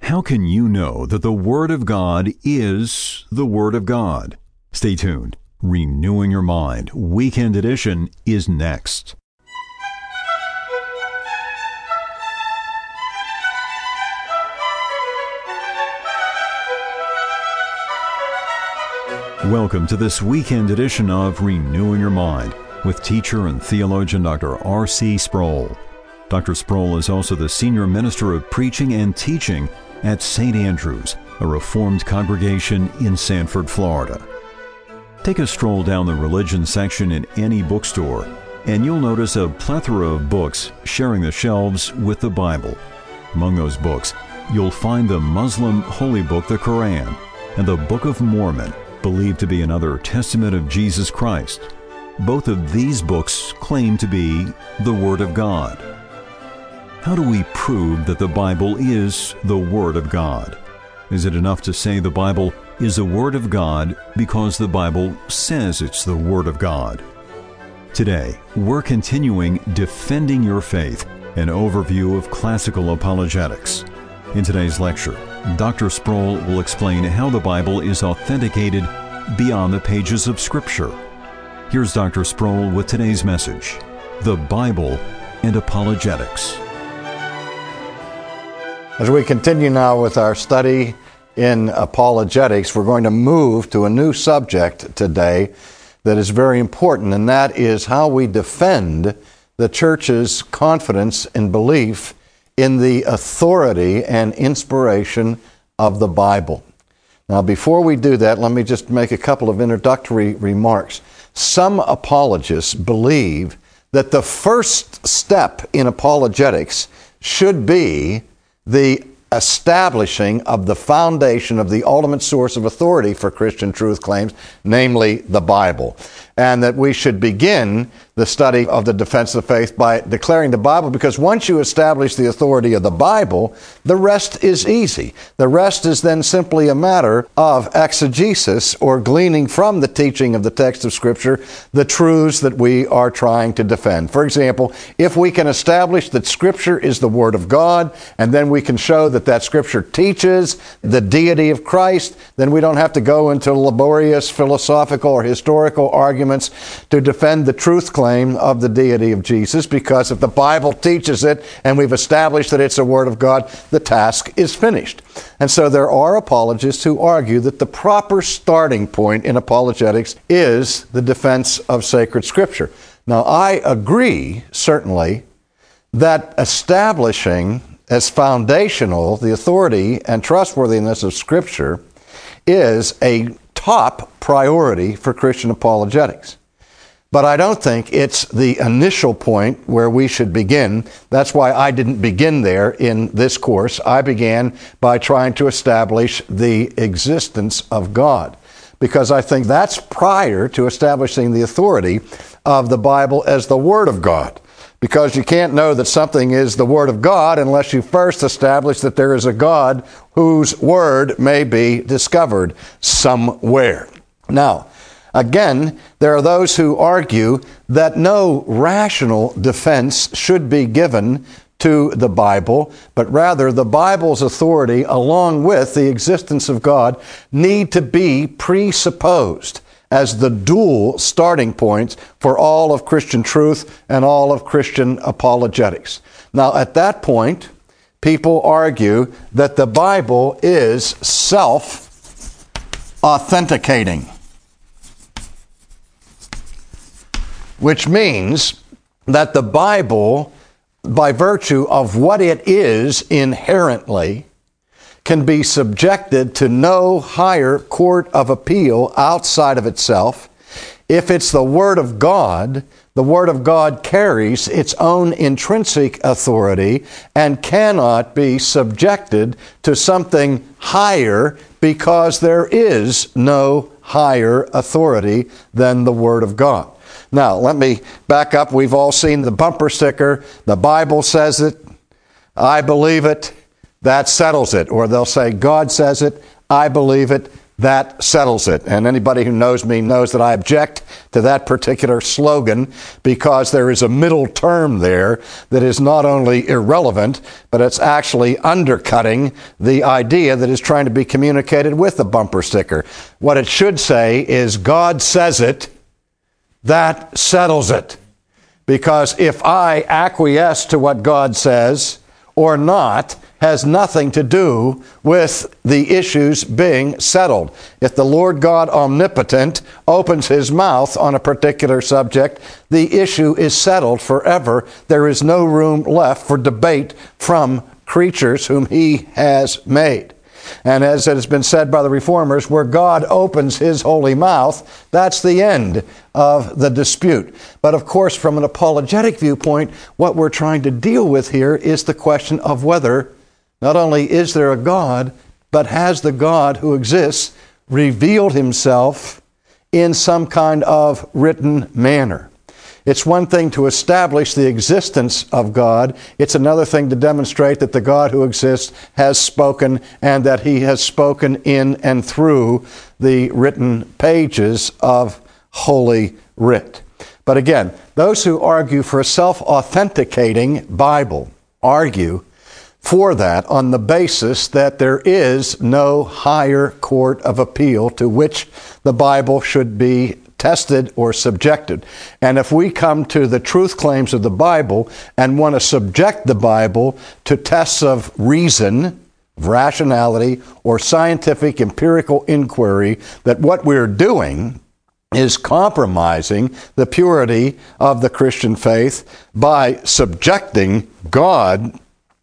How can you know that the Word of God is the Word of God? Stay tuned. Renewing Your Mind, Weekend Edition, is next. Welcome to this weekend edition of Renewing Your Mind with teacher and theologian Dr. R.C. Sproul. Dr. Sproul is also the Senior Minister of Preaching and Teaching at St. Andrews, a Reformed congregation in Sanford, Florida. Take a stroll down the religion section in any bookstore, and you'll notice a plethora of books sharing the shelves with the Bible. Among those books, you'll find the Muslim holy book, the Quran, and the Book of Mormon, believed to be another testament of Jesus Christ. Both of these books claim to be the Word of God. How do we prove that the Bible is the Word of God? Is it enough to say the Bible is the Word of God because the Bible says it's the Word of God? Today, we're continuing Defending Your Faith, an overview of classical apologetics. In today's lecture, Dr. Sproul will explain how the Bible is authenticated beyond the pages of Scripture. Here's Dr. Sproul with today's message, The Bible and Apologetics. As we continue now with our study in apologetics, we're going to move to a new subject today that is very important, and that is how we defend the church's confidence and belief in the authority and inspiration of the Bible. Now, before we do that, let me just make a couple of introductory remarks. Some apologists believe that the first step in apologetics should be the establishing of the foundation of the ultimate source of authority for Christian truth claims, namely the Bible. And that we should begin the study of the defense of the faith by declaring the Bible, because once you establish the authority of the Bible, the rest is easy. The rest is then simply a matter of exegesis, or gleaning from the teaching of the text of Scripture the truths that we are trying to defend. For example, if we can establish that Scripture is the Word of God, and then we can show that that Scripture teaches the deity of Christ, then we don't have to go into laborious philosophical or historical arguments to defend the truth claim of the deity of Jesus, because if the Bible teaches it and we've established that it's a Word of God, the task is finished. And so there are apologists who argue that the proper starting point in apologetics is the defense of sacred Scripture. Now, I agree, certainly, that establishing as foundational the authority and trustworthiness of Scripture is a top priority for Christian apologetics. But I don't think it's the initial point where we should begin. That's why I didn't begin there in this course. I began by trying to establish the existence of God, because I think that's prior to establishing the authority of the Bible as the Word of God. Because you can't know that something is the Word of God unless you first establish that there is a God whose Word may be discovered somewhere. Now, again, there are those who argue that no rational defense should be given to the Bible, but rather the Bible's authority, along with the existence of God, need to be presupposed as the dual starting points for all of Christian truth and all of Christian apologetics. Now, at that point, people argue that the Bible is self-authenticating, which means that the Bible, by virtue of what it is inherently, can be subjected to no higher court of appeal outside of itself. If it's the Word of God carries its own intrinsic authority and cannot be subjected to something higher, because there is no higher authority than the Word of God. Now, let me back up. We've all seen the bumper sticker, "The Bible says it, I believe it, that settles it." Or they'll say, "God says it, I believe it, that settles it. And anybody who knows me knows that I object to that particular slogan because there is a middle term there that is not only irrelevant, but it's actually undercutting the idea that is trying to be communicated with the bumper sticker. What it should say is, God says it, that settles it. Because if I acquiesce to what God says or not, has nothing to do with the issues being settled. If the Lord God omnipotent opens his mouth on a particular subject, the issue is settled forever. There is no room left for debate from creatures whom he has made. And as it has been said by the Reformers, where God opens his holy mouth, that's the end of the dispute. But of course, from an apologetic viewpoint, what we're trying to deal with here is the question of whether not only is there a God, but has the God who exists revealed himself in some kind of written manner. It's one thing to establish the existence of God. It's another thing to demonstrate that the God who exists has spoken, and that he has spoken in and through the written pages of Holy Writ. But again, those who argue for a self-authenticating Bible argue for that on the basis that there is no higher court of appeal to which the Bible should be tested or subjected. And if we come to the truth claims of the Bible and want to subject the Bible to tests of reason, rationality, or scientific empirical inquiry, that what we're doing is compromising the purity of the Christian faith by subjecting God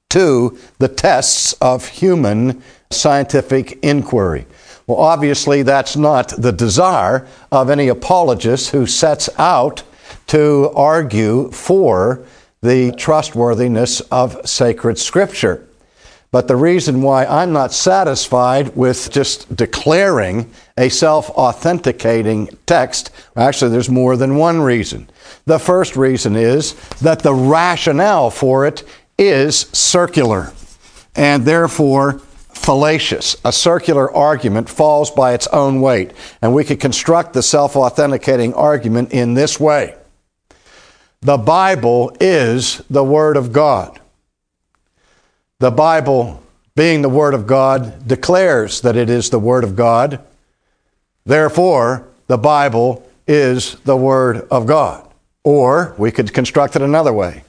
to the tests of human scientific inquiry. Well, obviously, that's not the desire of any apologist who sets out to argue for the trustworthiness of sacred Scripture. But the reason why I'm not satisfied with just declaring a self-authenticating text, actually, there's more than one reason. The first reason is that the rationale for it is circular and therefore fallacious. A circular argument falls by its own weight, and we could construct the self-authenticating argument in this way. The Bible is the Word of God. The Bible, being the Word of God, declares that it is the Word of God. Therefore, the Bible is the Word of God. Or we could construct it another way.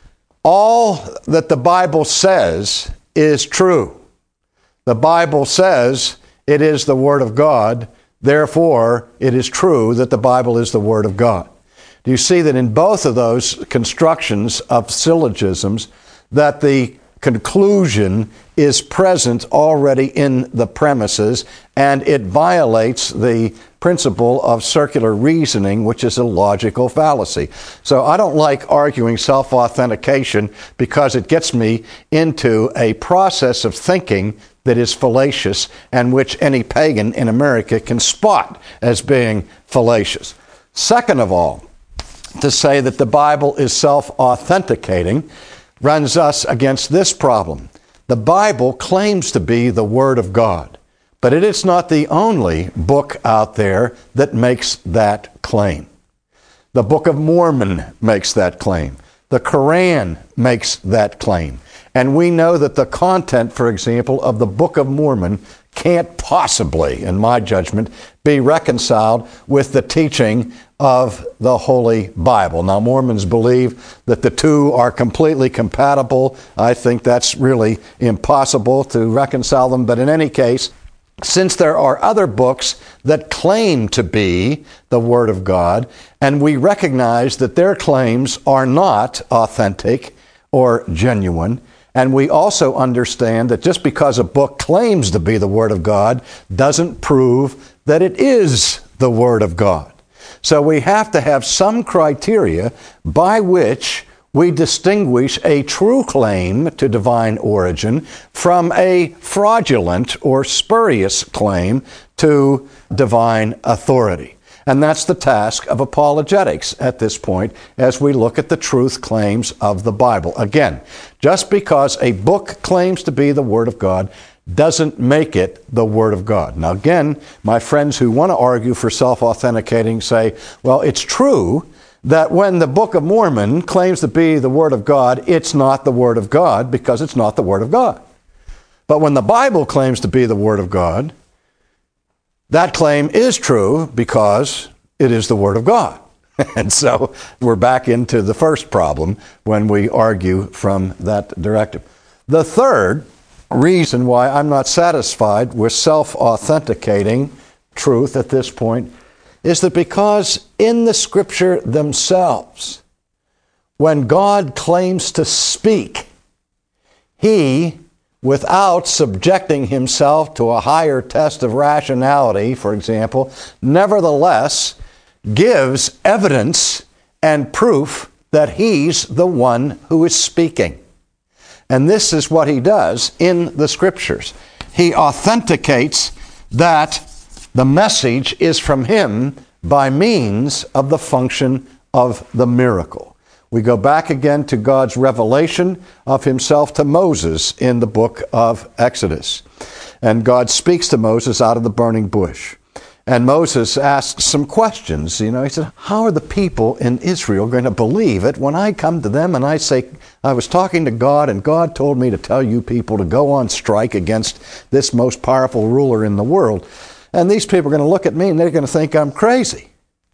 All that the Bible says is true. The Bible says it is the Word of God. Therefore, it is true that the Bible is the Word of God. Do you see that in both of those constructions of syllogisms, that the conclusion is present already in the premises, and it violates the principle of circular reasoning, which is a logical fallacy. So I don't like arguing self-authentication because it gets me into a process of thinking that is fallacious and which any pagan in America can spot as being fallacious. Second of all, to say that the Bible is self-authenticating runs us against this problem. The Bible claims to be the Word of God, but it is not the only book out there that makes that claim. The Book of Mormon makes that claim. The Quran makes that claim. And we know that the content, for example, of the Book of Mormon can't possibly, in my judgment, be reconciled with the teaching of the Holy Bible. Now, Mormons believe that the two are completely compatible. I think that's really impossible to reconcile them. But in any case, since there are other books that claim to be the Word of God, and we recognize that their claims are not authentic or genuine, and we also understand that just because a book claims to be the Word of God doesn't prove that it is the Word of God. So we have to have some criteria by which we distinguish a true claim to divine origin from a fraudulent or spurious claim to divine authority. And that's the task of apologetics at this point as we look at the truth claims of the Bible. Again, just because a book claims to be the Word of God doesn't make it the Word of God. Now again, my friends who want to argue for self-authenticating say, well, it's true that when the Book of Mormon claims to be the Word of God, it's not the Word of God because it's not the Word of God. But when the Bible claims to be the Word of God, that claim is true because it is the Word of God. And so we're back into the first problem when we argue from that directive. The third reason why I'm not satisfied with self-authenticating truth at this point is that because in the Scripture themselves, when God claims to speak, He, without subjecting Himself to a higher test of rationality, for example, nevertheless gives evidence and proof that He's the one who is speaking. And this is what He does in the Scriptures. He authenticates that the message is from Him by means of the function of the miracle. We go back again to God's revelation of Himself to Moses in the book of Exodus. And God speaks to Moses out of the burning bush. And Moses asks some questions. He said, how are the people in Israel going to believe it when I come to them and I say, I was talking to God and God told me to tell you people to go on strike against this most powerful ruler in the world. And these people are going to look at me and they're going to think I'm crazy.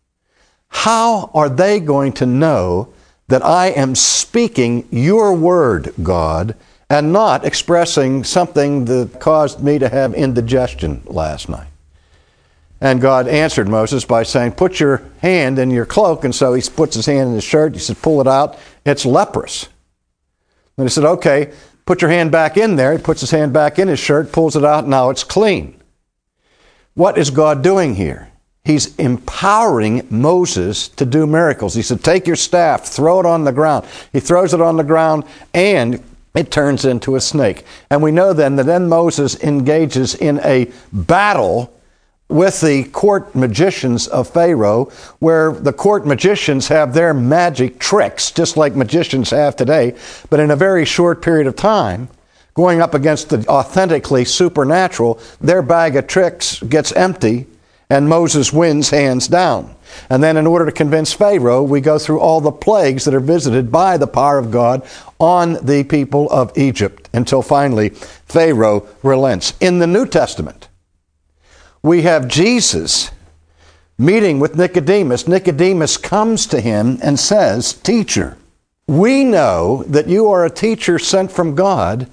How are they going to know that I am speaking your word, God, and not expressing something that caused me to have indigestion last night? And God answered Moses by saying, put your hand in your cloak. And so he puts his hand in his shirt. He said, pull it out. It's leprous. And he said, okay, put your hand back in there. He puts his hand back in his shirt, pulls it out. Now it's clean. What is God doing here? He's empowering Moses to do miracles. He said, take your staff, throw it on the ground. He throws it on the ground and it turns into a snake. And we know then that then Moses engages in a battle with the court magicians of Pharaoh, where the court magicians have their magic tricks, just like magicians have today, but in a very short period of time, going up against the authentically supernatural, their bag of tricks gets empty, and Moses wins hands down. And then in order to convince Pharaoh, we go through all the plagues that are visited by the power of God on the people of Egypt, until finally Pharaoh relents. In the New Testament, we have Jesus meeting with Nicodemus. Nicodemus comes to him and says, Teacher, we know that you are a teacher sent from God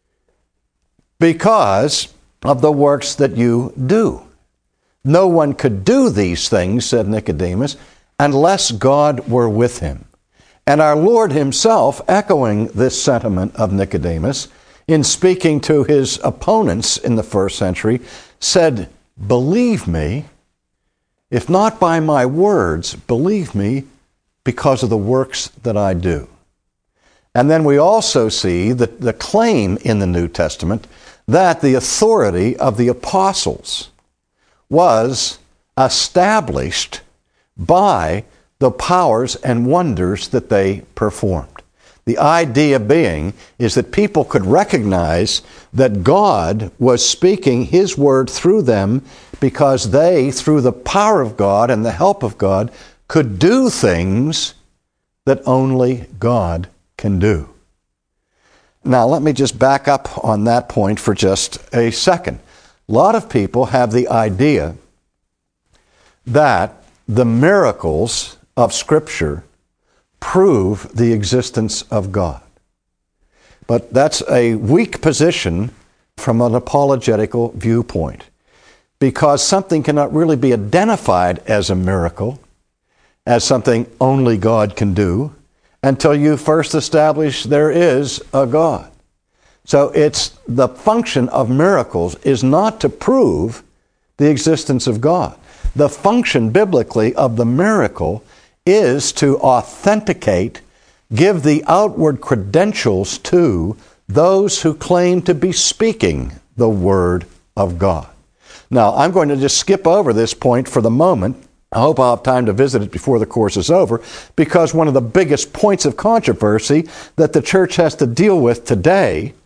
because of the works that you do. No one could do these things, said Nicodemus, unless God were with him. And our Lord Himself, echoing this sentiment of Nicodemus, in speaking to his opponents in the first century, said, believe me, if not by my words, believe me because of the works that I do. And then we also see the claim in the New Testament that the authority of the apostles was established by the powers and wonders that they performed. The idea being is that people could recognize that God was speaking His word through them because they, through the power of God and the help of God, could do things that only God can do. Now, let me just back up on that point for just a second. A lot of people have the idea that the miracles of Scripture prove the existence of God. But that's a weak position from an apologetical viewpoint, because something cannot really be identified as a miracle, as something only God can do, until you first establish there is a God. So it's the function of miracles is not to prove the existence of God. The function biblically of the miracle is to authenticate, give the outward credentials to those who claim to be speaking the Word of God. Now, I'm going to just skip over this point for the moment. I hope I'll have time to visit it before the course is over, because one of the biggest points of controversy that the church has to deal with today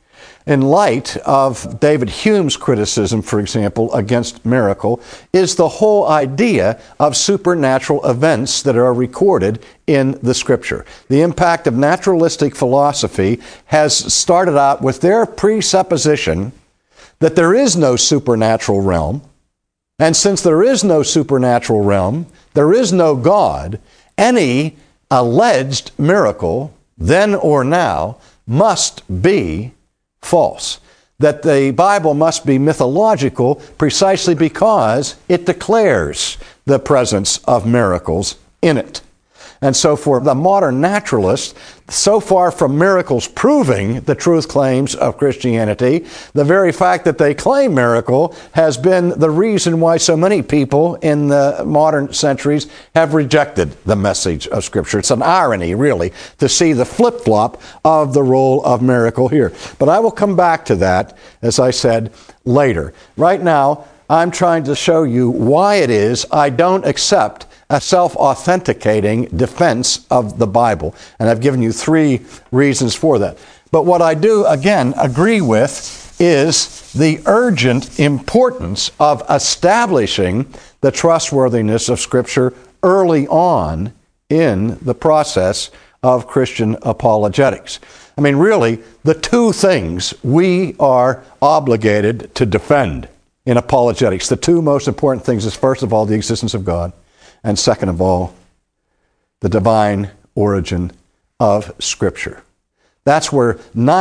in light of David Hume's criticism, for example, against miracle, is the whole idea of supernatural events that are recorded in the Scripture. The impact of naturalistic philosophy has started out with their presupposition that there is no supernatural realm, and since there is no supernatural realm, there is no God, any alleged miracle, then or now, must be false. That the Bible must be mythological precisely because it declares the presence of miracles in it. And so for the modern naturalist, so far from miracles proving the truth claims of Christianity, the very fact that they claim miracle has been the reason why so many people in the modern centuries have rejected the message of Scripture. It's an irony, really, to see the flip-flop of the role of miracle here. But I will come back to that, as I said, later. Right now, I'm trying to show you why it is I don't accept a self-authenticating defense of the Bible. And I've given you 3 reasons for that. But what I do, again, agree with is the urgent importance of establishing the trustworthiness of Scripture early on in the process of Christian apologetics. I mean, really, the 2 things we are obligated to defend in apologetics, the 2 most important things is, first of all, the existence of God, and second of all, the divine origin of Scripture. That's where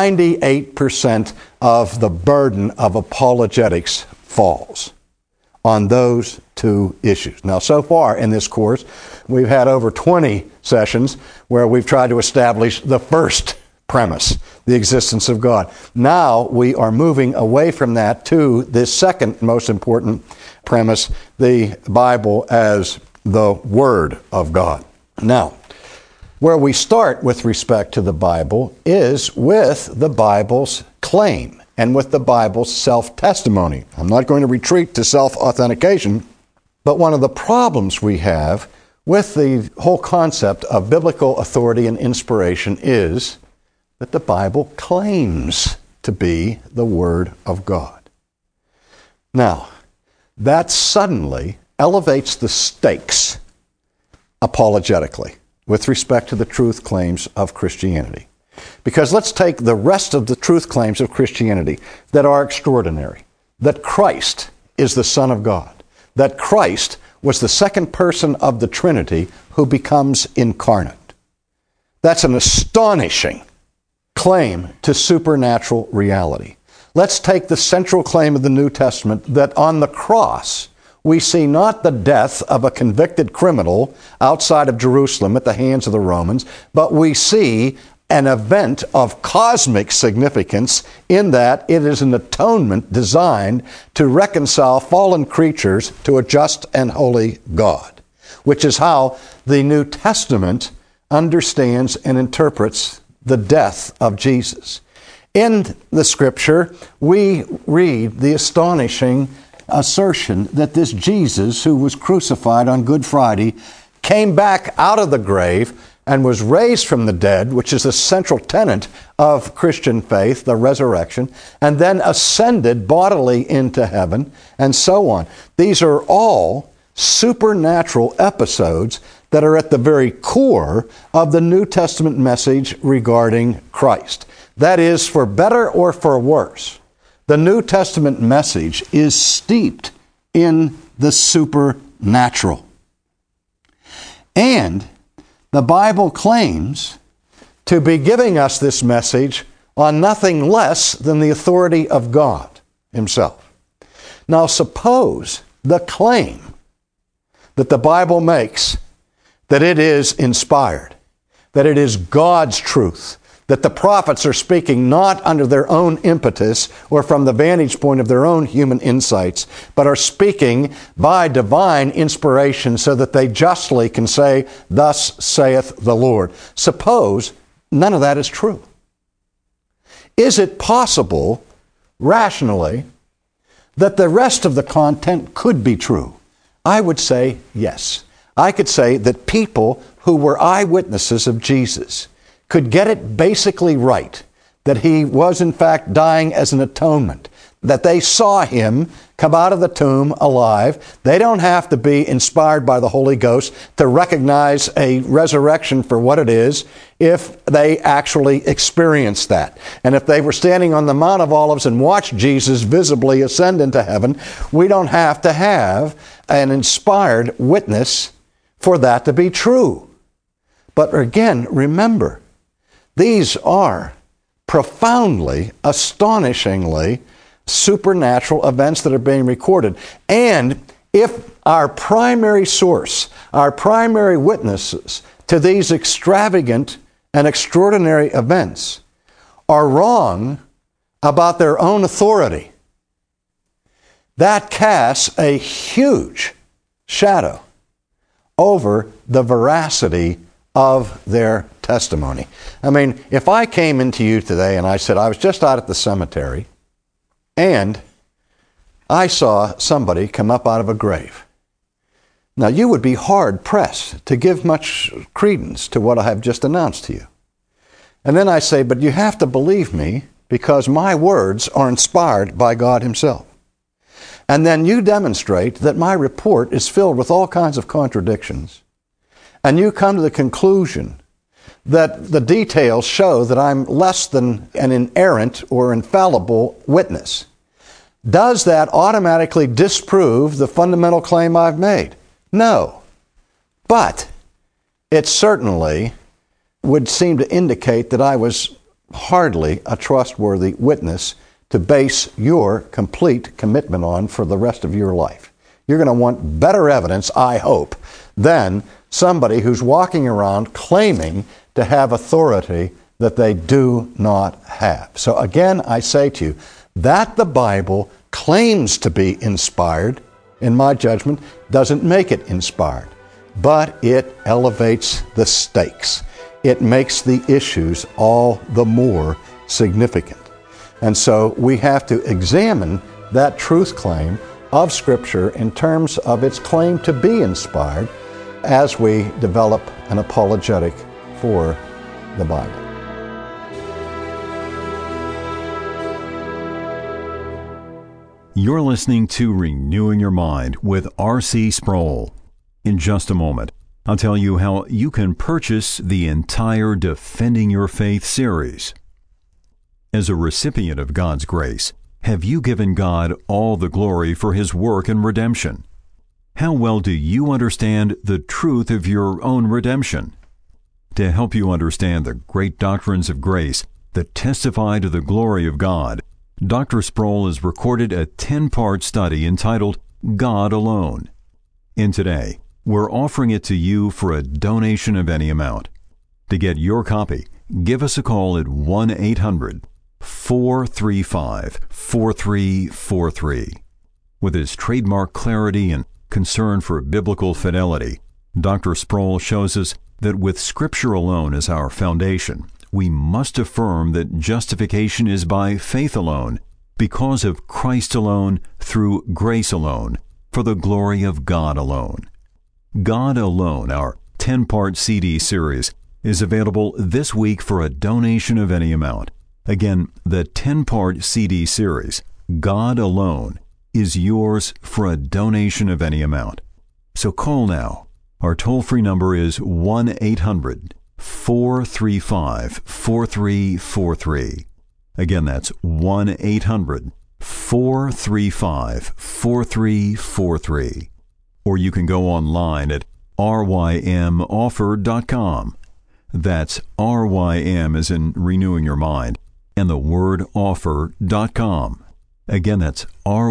98% of the burden of apologetics falls, on those 2 issues. Now, so far in this course, we've had over 20 sessions where we've tried to establish the first premise, the existence of God. Now we are moving away from that to this second most important premise, the Bible as the Word of God. Now, where we start with respect to the Bible is with the Bible's claim and with the Bible's self-testimony. I'm not going to retreat to self-authentication, but one of the problems we have with the whole concept of biblical authority and inspiration is that the Bible claims to be the Word of God. Now, that suddenly elevates the stakes apologetically with respect to the truth claims of Christianity. Because let's take the rest of the truth claims of Christianity that are extraordinary. That Christ is the Son of God. That Christ was the second person of the Trinity who becomes incarnate. That's an astonishing claim to supernatural reality. Let's take the central claim of the New Testament that on the cross we see not the death of a convicted criminal outside of Jerusalem at the hands of the Romans, but we see an event of cosmic significance in that it is an atonement designed to reconcile fallen creatures to a just and holy God, which is how the New Testament understands and interprets the death of Jesus. In the Scripture, we read the astonishing assertion that this Jesus, who was crucified on Good Friday, came back out of the grave and was raised from the dead, which is a central tenet of Christian faith, the resurrection, and then ascended bodily into heaven, and so on. These are all supernatural episodes that are at the very core of the New Testament message regarding Christ. That is, for better or for worse, the New Testament message is steeped in the supernatural. And the Bible claims to be giving us this message on nothing less than the authority of God Himself. Now, suppose the claim that the Bible makes that it is inspired, that it is God's truth, that the prophets are speaking not under their own impetus or from the vantage point of their own human insights, but are speaking by divine inspiration so that they justly can say, "Thus saith the Lord." Suppose none of that is true. Is it possible, rationally, that the rest of the content could be true? I would say yes. I could say that people who were eyewitnesses of Jesus could get it basically right, that he was in fact dying as an atonement, that they saw him come out of the tomb alive. They don't have to be inspired by the Holy Ghost to recognize a resurrection for what it is if they actually experience that. And if they were standing on the Mount of Olives and watched Jesus visibly ascend into heaven, we don't have to have an inspired witness for that to be true. But again, remember, these are profoundly, astonishingly supernatural events that are being recorded. And if our primary source, our primary witnesses to these extravagant and extraordinary events are wrong about their own authority, that casts a huge shadow over the veracity of their testimony. I mean, if I came into you today and I said, I was just out at the cemetery and I saw somebody come up out of a grave. Now, you would be hard-pressed to give much credence to what I have just announced to you. And then I say, but you have to believe me because my words are inspired by God himself. And then you demonstrate that my report is filled with all kinds of contradictions. And you come to the conclusion that the details show that I'm less than an inerrant or infallible witness. Does that automatically disprove the fundamental claim I've made? No. But it certainly would seem to indicate that I was hardly a trustworthy witness to base your complete commitment on for the rest of your life. You're going to want better evidence, I hope, than somebody who's walking around claiming to have authority that they do not have. So again, I say to you, that the Bible claims to be inspired, in my judgment, doesn't make it inspired, but it elevates the stakes. It makes the issues all the more significant. And so we have to examine that truth claim of Scripture in terms of its claim to be inspired as we develop an apologetic for the Bible. You're listening to Renewing Your Mind with R.C. Sproul. In just a moment, I'll tell you how you can purchase the entire Defending Your Faith series. As a recipient of God's grace, have you given God all the glory for His work in redemption? How well do you understand the truth of your own redemption? To help you understand the great doctrines of grace that testify to the glory of God, Dr. Sproul has recorded a 10-part study entitled God Alone. And today, we're offering it to you for a donation of any amount. To get your copy, give us a call at 1-800-435-4343. With his trademark clarity and concern for biblical fidelity, Dr. Sproul shows us that with Scripture alone as our foundation, we must affirm that justification is by faith alone, because of Christ alone, through grace alone, for the glory of God alone. God Alone, our 10-part CD series, is available this week for a donation of any amount. Again, the 10-part CD series, God Alone, is yours for a donation of any amount. So call now. Our toll-free number is 1-800-435-4343. Again, that's 1-800-435-4343. Or you can go online at rymoffer.com. That's RYM as in renewing your mind, and the word offer.com. Again, that's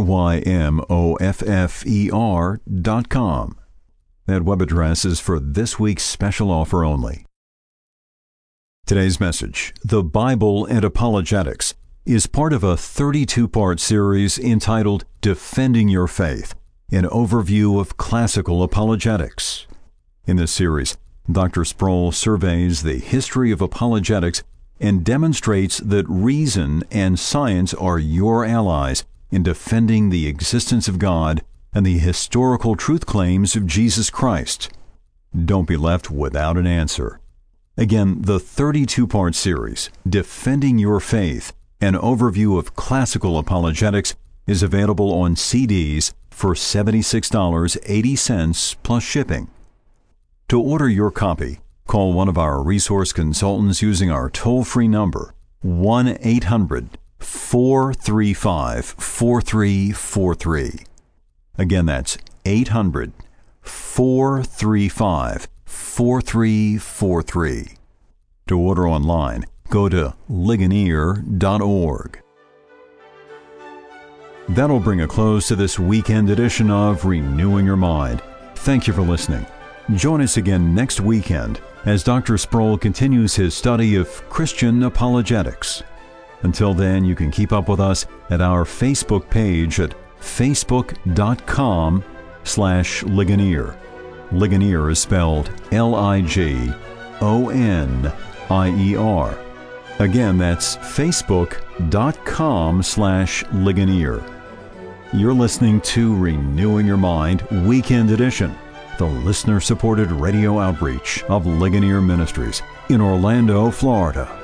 RYMOFFER.com. That web address is for this week's special offer only. Today's message, The Bible and Apologetics, is part of a 32-part series entitled Defending Your Faith, an overview of classical apologetics. In this series, Dr. Sproul surveys the history of apologetics and demonstrates that reason and science are your allies in defending the existence of God and the historical truth claims of Jesus Christ. Don't be left without an answer. Again, the 32-part series, Defending Your Faith, an overview of classical apologetics, is available on CDs for $76.80 plus shipping. To order your copy, call one of our resource consultants using our toll-free number, 1-800-435-4343. Again, that's 800-435-4343. To order online, go to Ligonier.org. That'll bring a close to this weekend edition of Renewing Your Mind. Thank you for listening. Join us again next weekend as Dr. Sproul continues his study of Christian apologetics. Until then, you can keep up with us at our Facebook page at facebook.com/Ligonier. Ligonier is spelled Ligonier. Again, that's facebook.com/Ligonier. You're listening to Renewing Your Mind Weekend Edition, the listener-supported radio outreach of Ligonier Ministries in Orlando, Florida.